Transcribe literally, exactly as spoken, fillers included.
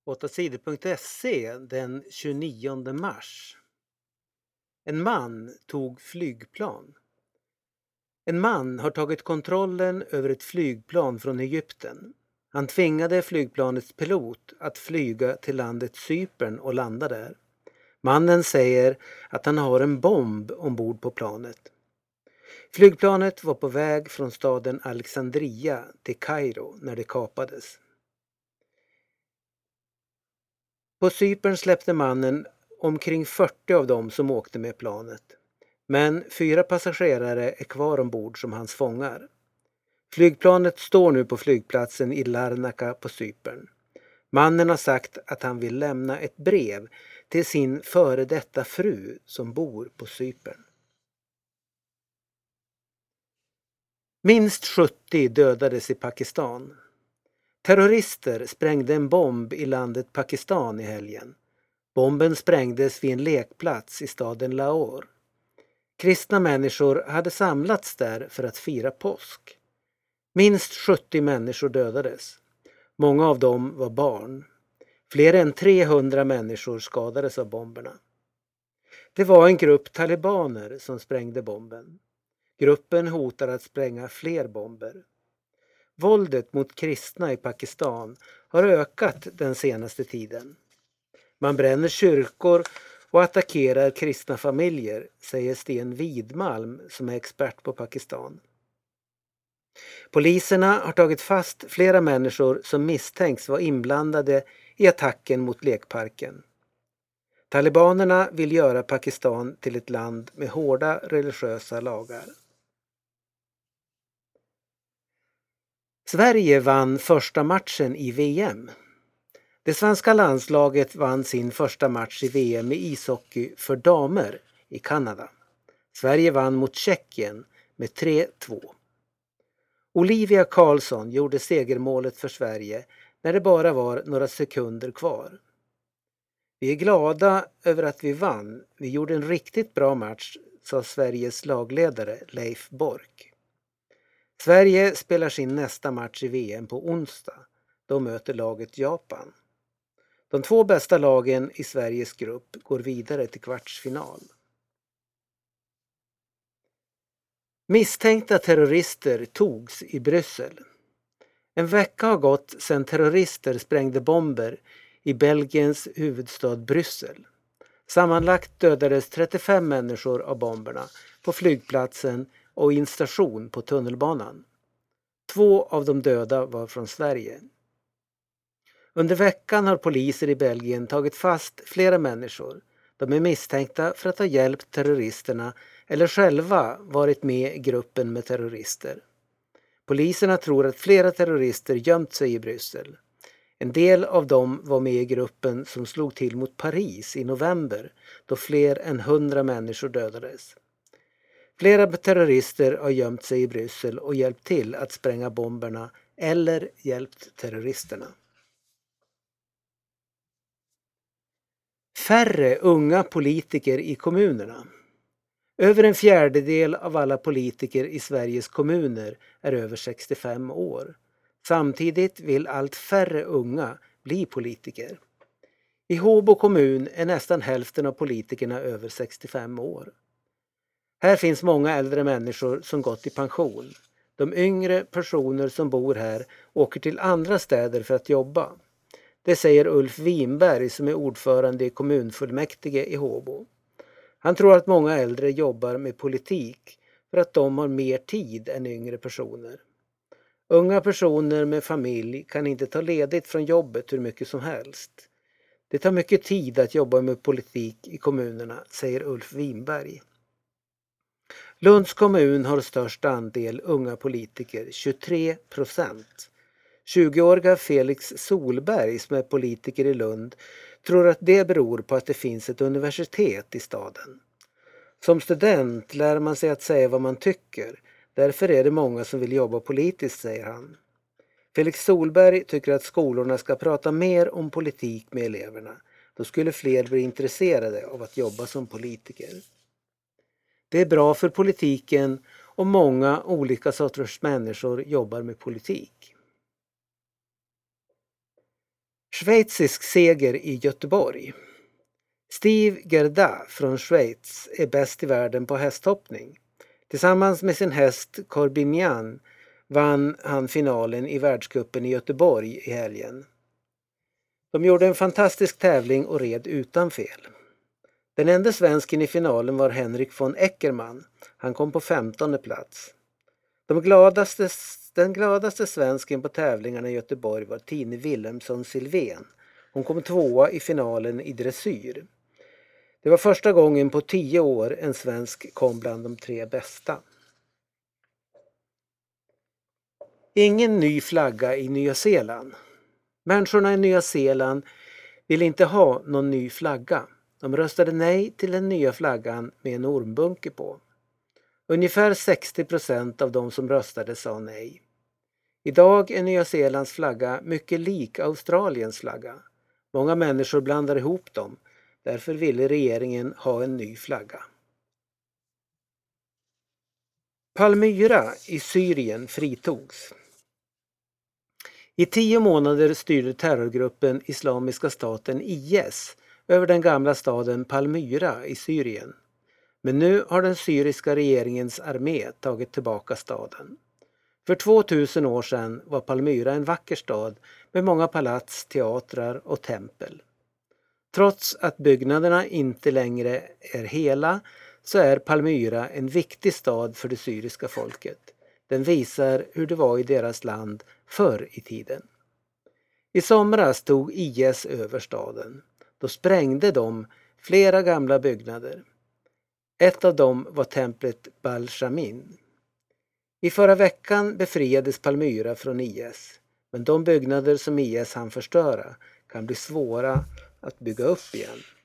åtta sidor punkt se den tjugonionde mars. En man tog flygplan. En man har tagit kontrollen över ett flygplan från Egypten. Han tvingade flygplanets pilot att flyga till landet Cypern och landa där. Mannen säger att han har en bomb ombord på planet. Flygplanet var på väg från staden Alexandria till Kairo när det kapades. På Cypern släppte mannen omkring fyrtio av dem som åkte med planet. Men fyra passagerare är kvar ombord som hans fångar. Flygplanet står nu på flygplatsen i Larnaca på Cypern. Mannen har sagt att han vill lämna ett brev till sin före detta fru som bor på Cypern. Minst sjuttio dödades i Pakistan. Terrorister sprängde en bomb i landet Pakistan i helgen. Bomben sprängdes vid en lekplats i staden Lahore. Kristna människor hade samlats där för att fira påsk. Minst sjuttio människor dödades. Många av dem var barn. Fler än trehundra människor skadades av bomberna. Det var en grupp talibaner som sprängde bomben. Gruppen hotar att spränga fler bomber. Våldet mot kristna i Pakistan har ökat den senaste tiden. Man bränner kyrkor och attackerar kristna familjer, säger Sten Widmalm som är expert på Pakistan. Poliserna har tagit fast flera människor som misstänks vara inblandade i attacken mot lekparken. Talibanerna vill göra Pakistan till ett land med hårda religiösa lagar. Sverige vann första matchen i V M. Det svenska landslaget vann sin första match i V M i ishockey för damer i Kanada. Sverige vann mot Tjeckien med tre två. Olivia Karlsson gjorde segermålet för Sverige när det bara var några sekunder kvar. Vi är glada över att vi vann. Vi gjorde en riktigt bra match, sa Sveriges lagledare Leif Bork. Sverige spelar sin nästa match i V M på onsdag. Då möter laget Japan. De två bästa lagen i Sveriges grupp går vidare till kvartsfinal. Misstänkta terrorister togs i Bryssel. En vecka har gått sedan terrorister sprängde bomber i Belgiens huvudstad Bryssel. Sammanlagt dödades trettiofem människor av bomberna på flygplatsen och i en station på tunnelbanan. Två av de döda var från Sverige. Under veckan har poliser i Belgien tagit fast flera människor. De är misstänkta för att ha hjälpt terroristerna eller själva varit med i gruppen med terrorister. Poliserna tror att flera terrorister gömt sig i Bryssel. En del av dem var med i gruppen som slog till mot Paris i november då fler än hundra människor dödades. Flera terrorister har gömt sig i Bryssel och hjälpt till att spränga bomberna eller hjälpt terroristerna. Färre unga politiker i kommunerna. Över en fjärdedel av alla politiker i Sveriges kommuner är över sextiofem år. Samtidigt vill allt färre unga bli politiker. I Håbo kommun är nästan hälften av politikerna över sextiofem år. Här finns många äldre människor som gått i pension. De yngre personer som bor här åker till andra städer för att jobba. Det säger Ulf Winberg som är ordförande i kommunfullmäktige i Håbo. Han tror att många äldre jobbar med politik för att de har mer tid än yngre personer. Unga personer med familj kan inte ta ledigt från jobbet hur mycket som helst. Det tar mycket tid att jobba med politik i kommunerna, säger Ulf Winberg. Lunds kommun har störst andel unga politiker, tjugotre procent. tjugoåriga Felix Solberg som är politiker i Lund tror att det beror på att det finns ett universitet i staden. Som student lär man sig att säga vad man tycker. Därför är det många som vill jobba politiskt, säger han. Felix Solberg tycker att skolorna ska prata mer om politik med eleverna. Då skulle fler bli intresserade av att jobba som politiker. Det är bra för politiken om många olika sorters människor jobbar med politik. Schweizisk seger i Göteborg. Steve Gerda från Schweiz är bäst i världen på hästhoppning. Tillsammans med sin häst Corbinian vann han finalen i världscupen i Göteborg i helgen. De gjorde en fantastisk tävling och red utan fel. Den enda svensken i finalen var Henrik von Eckermann. Han kom på femtonde plats. De gladaste, den gladaste svensken på tävlingarna i Göteborg var Tine Wilhelmsson Silvén. Hon kom tvåa i finalen i dressyr. Det var första gången på tio år en svensk kom bland de tre bästa. Ingen ny flagga i Nya Zeeland. Människorna i Nya Zeeland vill inte ha någon ny flagga. De röstade nej till den nya flaggan med en ormbunke på. Ungefär sextio procent av de som röstade sa nej. Idag är Nya Zeelands flagga mycket lik Australiens flagga. Många människor blandar ihop dem. Därför ville regeringen ha en ny flagga. Palmyra i Syrien fritogs. I tio månader styrde terrorgruppen Islamiska staten I S över den gamla staden Palmyra i Syrien. Men nu har den syriska regeringens armé tagit tillbaka staden. För tvåtusen år sedan var Palmyra en vacker stad med många palats, teatrar och tempel. Trots att byggnaderna inte längre är hela så är Palmyra en viktig stad för det syriska folket. Den visar hur det var i deras land förr i tiden. I somras tog I S över staden. Då sprängde de flera gamla byggnader. Ett av dem var templet Balshamin. I förra veckan befriades Palmyra från I S. Men de byggnader som I S hann förstöra kan bli svåra att bygga upp igen.